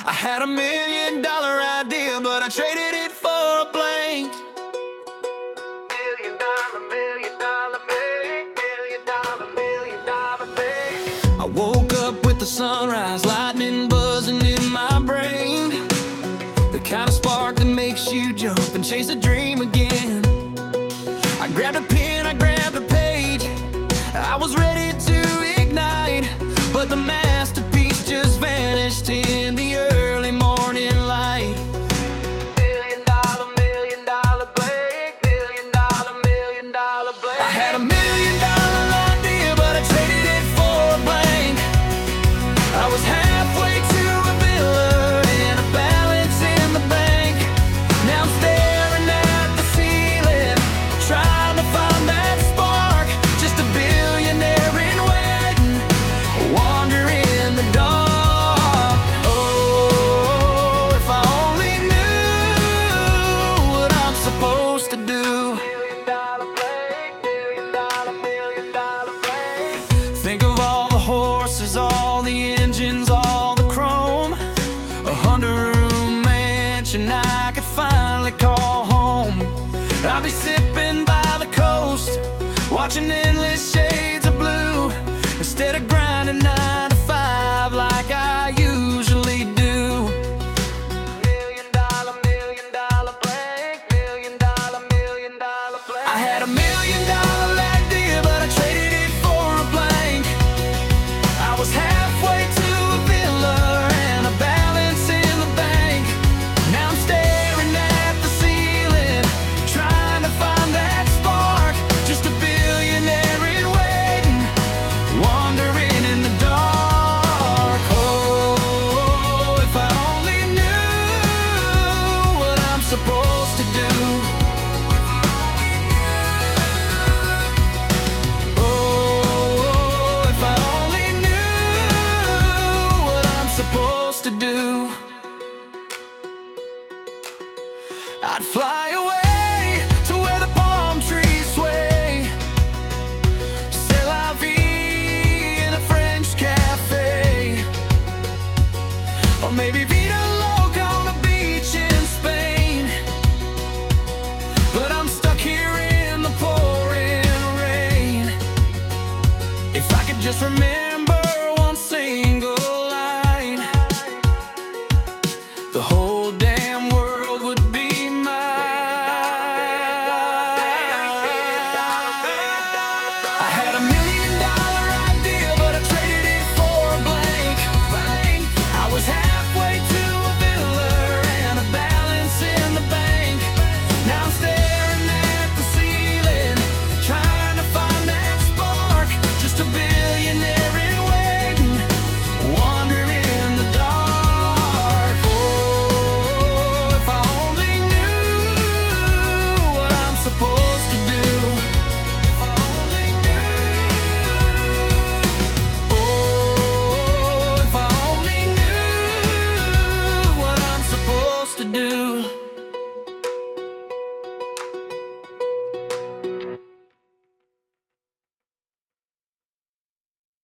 I had $1 million idea, but I traded it for a blank. I woke up with the sunrise, lightning buzzing in my brain. The kind of spark that makes you jump and chase a dream again. I grabbed a pen, I grabbed a page, I was ready to ignite, but the masterpiece just vanished in the early morning light. $1 million blank, $1 million blank. I had $1 million idea, but I traded it for a blank. I was halfway to a villa and a balance in the bank. Now I'm staring at the ceiling, trying to find that spark. Just a billionaire in waiting, wandering in the dark. Oh, if I only knew what I'm supposed to do. Think of all the horses, all the engines, all the chrome. 100-room mansion I could finally call home. I'll be sipping by the coast, watching endless shades of blue, instead of grinding 9 to 5 like I usually do. $1 million blank, $1 million blank. I had $1 million idea, but I traded it for a blank. I was halfway to a villa and a balance in the bank. Now I'm staring at the ceiling, trying to find that spark. Just a billionaire in waiting, wandering in the dark. Oh, if I only knew what I'm supposed to do. Oh, if I only knew what I'm supposed to do. I'd fly away to where the palm trees sway, c'est la vie in a French cafe, or maybe